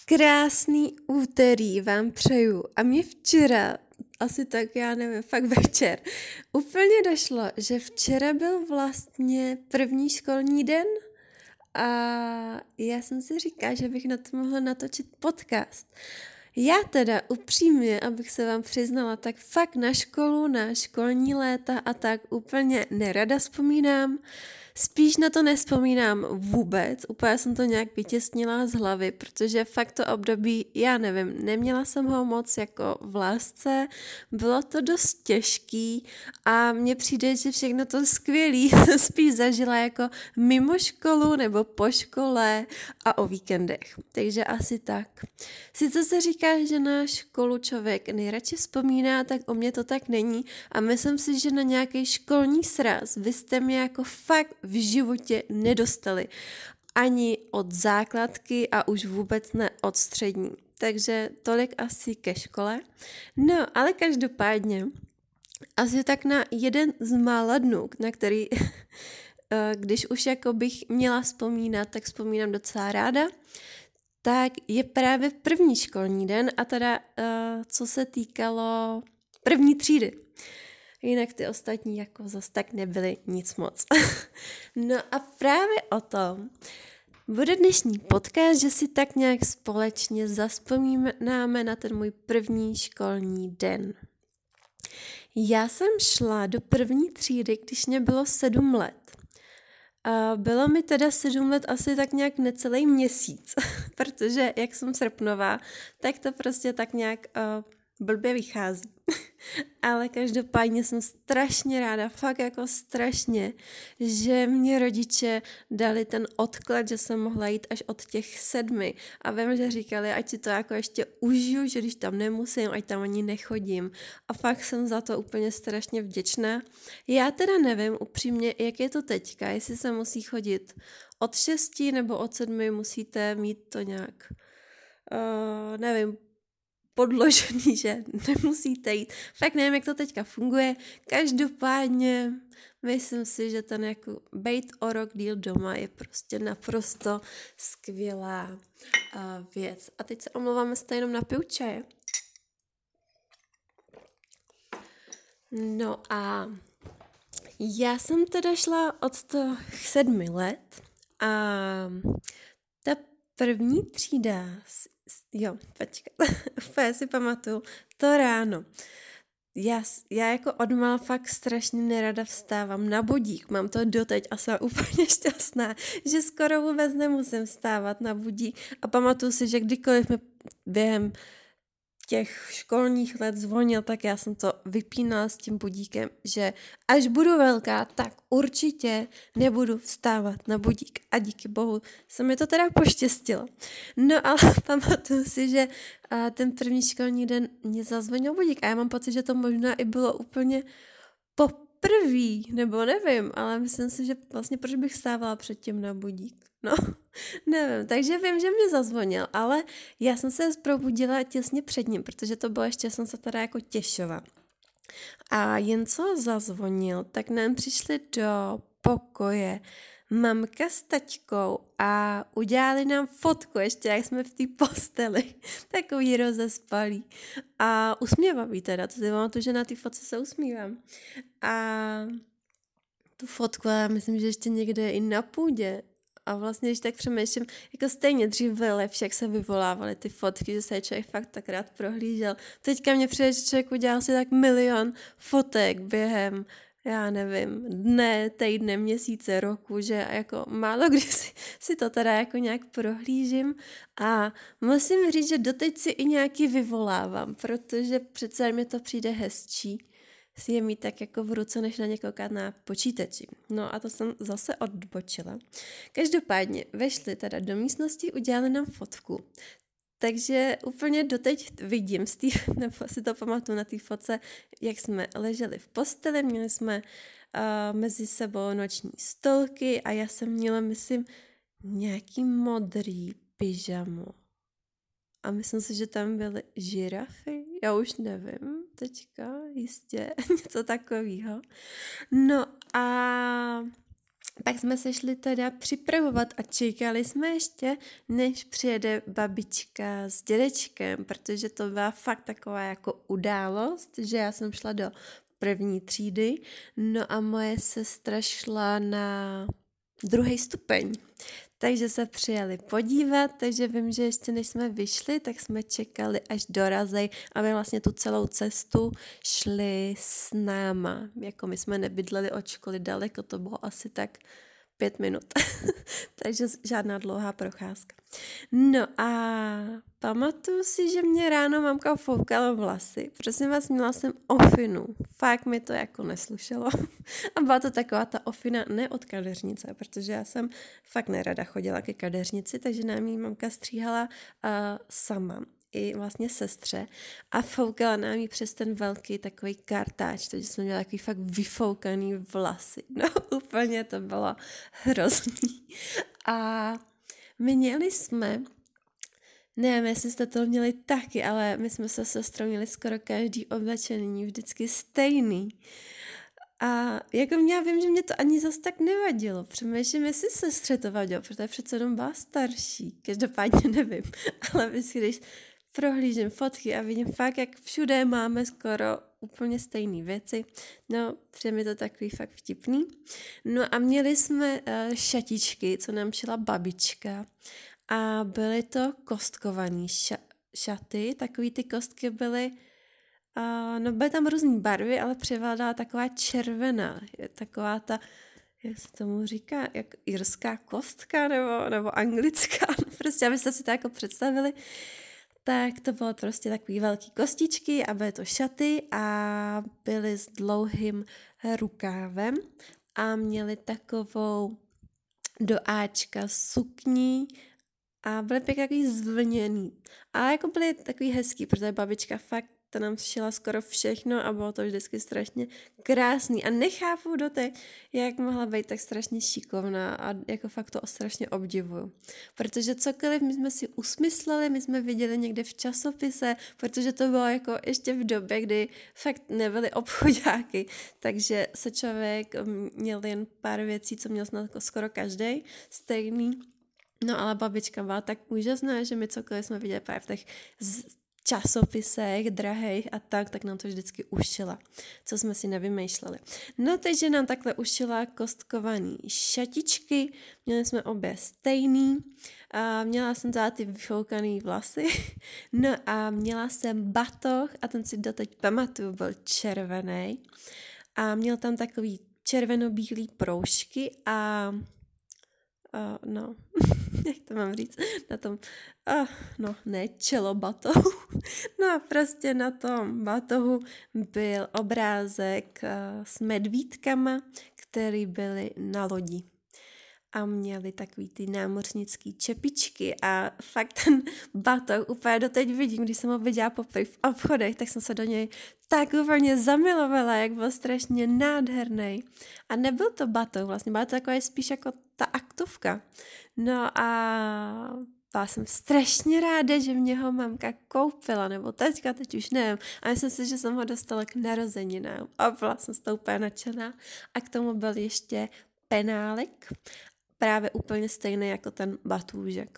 Krásný úterý vám přeju. A mě včera, asi tak, já nevím, fakt večer, úplně došlo, že včera byl vlastně první školní den a já jsem si říkala, že bych na to mohla natočit podcast. Já teda upřímně, abych se vám přiznala, tak fakt na školu, na školní léta a tak úplně nerada vzpomínám. Spíš na to nespomínám vůbec, úplně jsem to nějak vytěsnila z hlavy, protože fakt to období, já nevím, neměla jsem ho moc jako v lásce, bylo to dost těžký a mně přijde, že všechno to skvělý jsem spíš zažila jako mimo školu nebo po škole a o víkendech, takže asi tak. Sice se říká, že na školu člověk nejradši vzpomíná, tak o mě to tak není a myslím si, že na nějaký školní sraz vy jste mě jako fakt v životě nedostali. Ani od základky a už vůbec ne od střední. Takže tolik asi ke škole. No, ale každopádně asi tak na jeden z mála dnů, na který, když už jako bych měla vzpomínat, tak vzpomínám docela ráda, tak je právě první školní den a teda co se týkalo první třídy. Jinak ty ostatní jako zas tak nebyly nic moc. No a právě o tom bude dnešní podcast, že si tak nějak společně zazpomínáme na ten můj první školní den. Já jsem šla do první třídy, když mě bylo 7 let. A bylo mi teda 7 let asi tak nějak necelý měsíc, protože jak jsem srpnová, tak to prostě tak nějak blbě vychází. Ale každopádně jsem strašně ráda, fakt jako strašně, že mě rodiče dali ten odklad, že jsem mohla jít až od těch 7. A vím, že říkali, ať si to jako ještě užiju, že když tam nemusím, ať tam ani nechodím. A fakt jsem za to úplně strašně vděčná. Já teda nevím upřímně, jak je to teďka, jestli se musí chodit od 6 nebo od 7 musíte mít to nějak, nevím, podložený, že nemusíte jít. Fakt nevím, jak to teďka funguje. Každopádně myslím si, že ten jako bejt o rok díl doma je prostě naprosto skvělá věc. A teď se omlouváme, jste jenom napiju čaje. No a já jsem teda šla od těch 7 let a ta první třída, jo, počkat, úplně si pamatuju, to ráno. Já jako odmala fakt strašně nerada vstávám na budík, mám to doteď a jsem úplně šťastná, že skoro vůbec nemusím vstávat na budík a pamatuju si, že kdykoliv mi během těch školních let zvonil, tak já jsem to vypínala s tím budíkem, že až budu velká, tak určitě nebudu vstávat na budík. A díky bohu se mi to teda poštěstilo. No ale pamatuju si, že ten první školní den mě zazvonil budík a já mám pocit, že to možná i bylo úplně poprvý, nebo nevím, ale myslím si, že vlastně proč bych vstávala předtím na budík. No, nevím, takže vím, že mě zazvonil, ale já jsem se probudila těsně před ním, protože to bylo ještě, jsem se teda jako těšila. A jen co zazvonil, tak nám přišli do pokoje mamka s taťkou a udělali nám fotku, ještě jak jsme v té posteli, takový rozespalý. A usměvavý teda, to si pamatuju, že na té fotce se usmívám. A tu fotku, já myslím, že ještě někde je i na půdě. A vlastně, když tak přemýšlím, jako stejně dřív bylo lepší, jak se vyvolávaly ty fotky, že se člověk fakt tak rád prohlížel. Teďka mě přijde, že člověk udělal si tak milion fotek během, já nevím, dne, týdne, měsíce, roku, že jako málo kdy si to teda jako nějak prohlížím a musím říct, že doteď si i nějaký vyvolávám, protože přece mi to přijde hezčí si je mít tak jako v ruce, než na ně koukat na počítači. No a to jsem zase odbočila. Každopádně vešli teda do místnosti, udělali nám fotku. Takže úplně doteď vidím, nebo si to pamatuju na té fotce, jak jsme leželi v posteli, měli jsme mezi sebou noční stolky a já jsem měla, myslím, nějaký modrý pyžamo. A myslím si, že tam byly žirafy, já už nevím, teďka jistě něco takového. No a Pak jsme se šli teda připravovat a čekali jsme ještě, než přijede babička s dědečkem, protože to byla fakt taková jako událost, že já jsem šla do první třídy, no a moje sestra šla na druhý stupeň. Takže se přijeli podívat, takže vím, že ještě než jsme vyšli, tak jsme čekali, až dorazej, aby vlastně tu celou cestu šli s náma. Jako my jsme nebydleli od školy daleko, to bylo asi tak 5 minut. Takže žádná dlouhá procházka. No a pamatuju si, že mě ráno mamka foukala vlasy. Prosím vás, měla jsem ofinu. Fakt mi to jako neslušelo. A byla to taková ta ofina ne od kadeřnice, protože já jsem fakt nerada chodila ke kadeřnici, takže nám jí mamka stříhala sama i vlastně sestře a foukala nám jí přes ten velký takový kartáč, takže jsme měli takový fakt vyfoukaný vlasy. No úplně to bylo hrozný. A měli jsme, nevím, jestli jste to měli taky, ale my jsme se sestrou měli skoro každý oblečení vždycky stejný. A jako já vím, že mě to ani zas tak nevadilo. Přemýšlím, jestli sestře to vadilo, protože přece jenom byla starší. Každopádně nevím. Ale vždycky, když prohlížím fotky a vidím fakt, jak všude máme skoro úplně stejné věci. No, přijde mi to takový fakt vtipný. No a měli jsme šatičky, co nám šila babička. A byly to kostkované šaty. Takový ty kostky byly no byly tam různý barvy, ale převládala taková červená, taková ta, jak se tomu říká, jak irská kostka nebo anglická, prostě abyste si to jako představili, tak to bylo prostě takový velký kostičky a byly to šaty a byly s dlouhým rukávem a měly takovou do áčka sukni a byly pěkně takový zvlněný. A jako byly takový hezký, protože babička fakt ta nám šila skoro všechno a bylo to vždycky strašně krásný. A nechápu doteď, jak mohla být tak strašně šikovná a jako fakt to strašně obdivuju. Protože cokoliv my jsme si usmysleli, my jsme viděli někde v časopise, protože to bylo jako ještě v době, kdy fakt nebyly obchodáky, takže se člověk měl jen pár věcí, co měl snad jako skoro každý stejný. No ale babička byla tak úžasná, že my cokoliv jsme viděli právě v těch časopisech drahých a tak nám to vždycky ušila, co jsme si nevymýšleli. No takže nám takhle ušila kostkovaný šatičky, měli jsme obě stejný, a měla jsem teda ty vyfoukaný vlasy, no a měla jsem batoh a ten si doteď pamatuju, byl červený a měl tam takový červeno-bílý proužky a no, jak to mám říct, na tom, čelobatohu. No a prostě na tom batohu byl obrázek s medvídkama, který byly na lodi. A měli takový ty námořnický čepičky a fakt ten batoh úplně doteď vidím, když jsem ho viděla poprvé v obchodech, tak jsem se do něj tak úplně zamilovala, jak byl strašně nádherný. A nebyl to batoh, vlastně byla to taková spíš jako ta aktovka. No a byla jsem strašně ráda, že mě ho mamka koupila, nebo teď už nevím. A myslím si, že jsem ho dostala k narozeninám. A byla jsem z toho úplně nadšená. A k tomu byl ještě penálek, právě úplně stejný jako ten batůžek.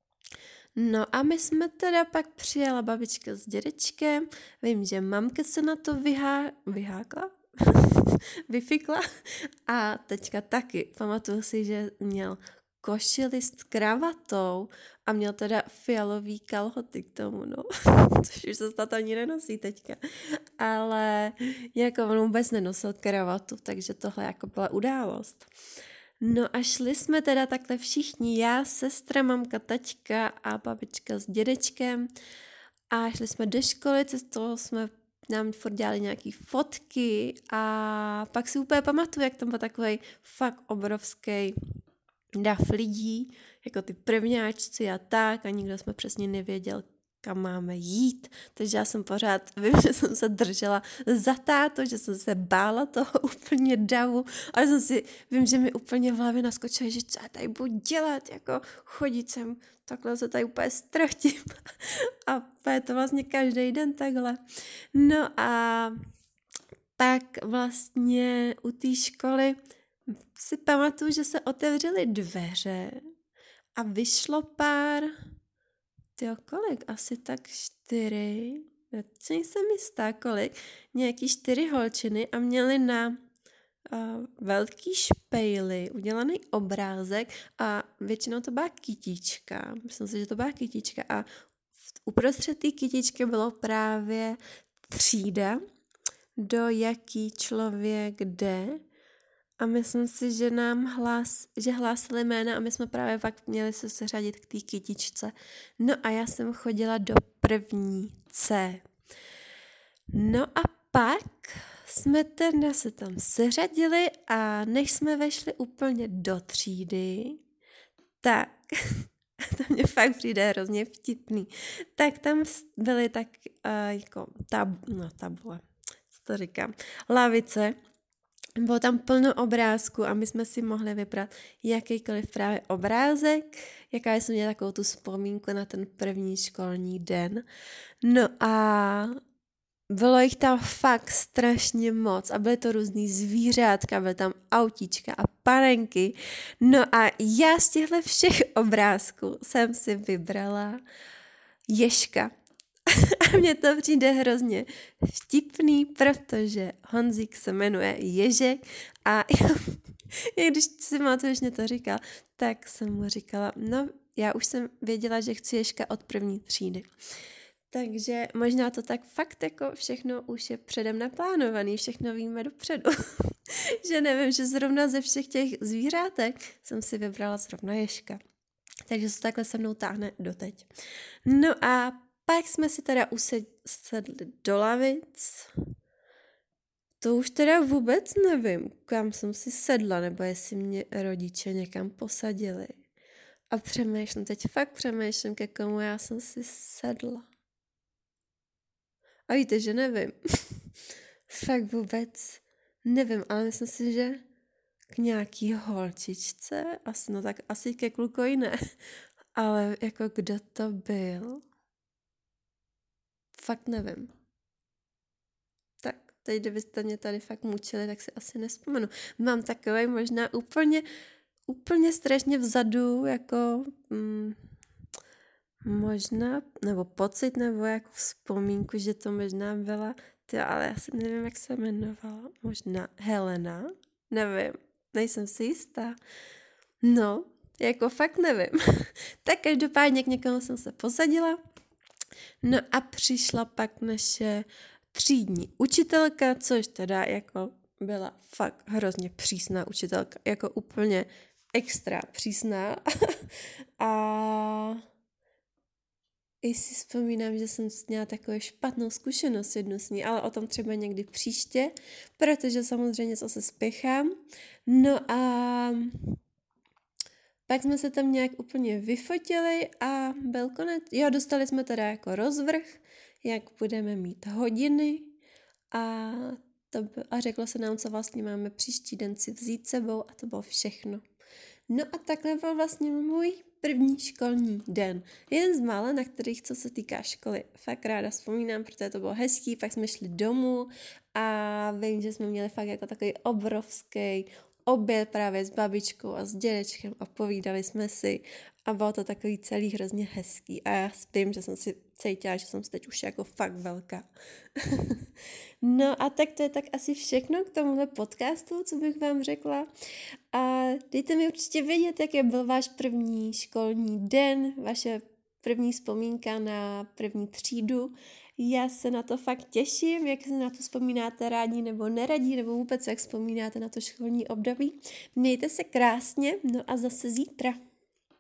No a my jsme teda pak přijela babička s dědečkem, vím, že mamka se na to vyhákla, vyfikla a teďka taky. Pamatuju si, že měl košili s kravatou a měl teda fialový kalhoty k tomu, no. Což už se snad ani nenosí teďka. Ale jako on vůbec nenosil kravatu, takže tohle jako byla událost. No a šli jsme teda takhle všichni, já, sestra, mamka, taťka a babička s dědečkem a šli jsme do školy, cestou jsme nám furt dělali nějaký fotky a pak si úplně pamatuju, jak tam byl takovej fakt obrovský dav lidí, jako ty prvňáčci a tak a nikdo jsme přesně nevěděl, kam máme jít, takže já jsem pořád, vím, že jsem se držela za tátu, že jsem se bála toho úplně davu, ale vím, že mi úplně v hlavě naskočilo, že co já tady budu dělat, jako chodit sem, takhle se tady úplně ztratím a je to vlastně každý den takhle. No a pak vlastně u té školy si pamatuju, že se otevřely dveře a vyšlo pár, kolik, asi tak 4, teď jsem jistá kolik, nějaký 4 holčiny a měly na velký špejly, udělaný obrázek a většinou to byla kytička. Myslím si, že to byla kytička a uprostřed té kytičky bylo právě třída, do jaký člověk jde a myslím si, že že hlásili jména a my jsme právě pak měli se seřadit k té kytičce. No a já jsem chodila do první C. No a pak jsme teda se tam seřadili a než jsme vešli úplně do třídy, tak to mě fakt přijde hrozně vtipný, tak tam byly tak jako tabule, co to říkám, lavice, bylo tam plno obrázků a my jsme si mohli vybrat jakýkoliv právě obrázek, jaká jsem měla takovou tu vzpomínku na ten první školní den. No a bylo jich tam fakt strašně moc a byly to různý zvířátka, byly tam autíčka a panenky. No a já z těchto všech obrázků jsem si vybrala ježka. A mně to přijde hrozně vtipný, protože Honzík se jmenuje Ježek a když si Matouš mě to říkal, tak jsem mu říkala, no já už jsem věděla, že chci ježka od první třídy. Takže možná to tak fakt jako všechno už je předem naplánovaný, všechno víme dopředu. Že nevím, že zrovna ze všech těch zvířátek jsem si vybrala zrovna ježka. Takže se takhle se mnou táhne doteď. No a pak jsme si teda usedli do lavic. To už teda vůbec nevím, kam jsem si sedla, nebo jestli mě rodiče někam posadili. A teď přemýšlím, ke komu já jsem si sedla. A víte, že nevím. Fakt vůbec nevím, ale myslím si, že k nějaký holčičce, asi ke klukovi ne, ale jako kdo to byl, fakt nevím. Tak, teď kdybyste mě tady fakt mučili, tak si asi nespomenu. Mám takovej možná úplně strašně vzadu, jako možná, nebo pocit, nebo jako vzpomínku, že to možná byla, ale já si nevím, jak se jmenovala, možná Helena, nevím, nejsem si jistá. No, jako fakt nevím. Tak každopádně k někomu jsem se posadila, no a přišla pak naše třídní učitelka, což teda jako byla fakt hrozně přísná učitelka, jako úplně extra přísná. A i si vzpomínám, že jsem měla takovou špatnou zkušenost jednu s ní, ale o tom třeba někdy příště, protože samozřejmě zase spěchám. No a pak jsme se tam nějak úplně vyfotili a byl konec. Jo, dostali jsme teda jako rozvrh, jak budeme mít hodiny a řeklo se nám, co vlastně máme příští den si vzít sebou a to bylo všechno. No a takhle byl vlastně můj první školní den. Jeden z mála, na kterých, co se týká školy, fakt ráda vzpomínám, protože to bylo hezký, pak jsme šli domů a vím, že jsme měli fakt jako takový obrovský oběd právě s babičkou a s dědečkem a povídali jsme si a bylo to takový celý hrozně hezký a já vím, že jsem si cítila, že jsem si teď už jako fakt velká. No a tak to je tak asi všechno k tomuhle podcastu, co bych vám řekla. A dejte mi určitě vědět, jaký byl váš první školní den, vaše první vzpomínka na první třídu. Já se na to fakt těším, jak se na to vzpomínáte rádi nebo neradí, nebo vůbec jak vzpomínáte na to školní období. Mějte se krásně, no a zase zítra.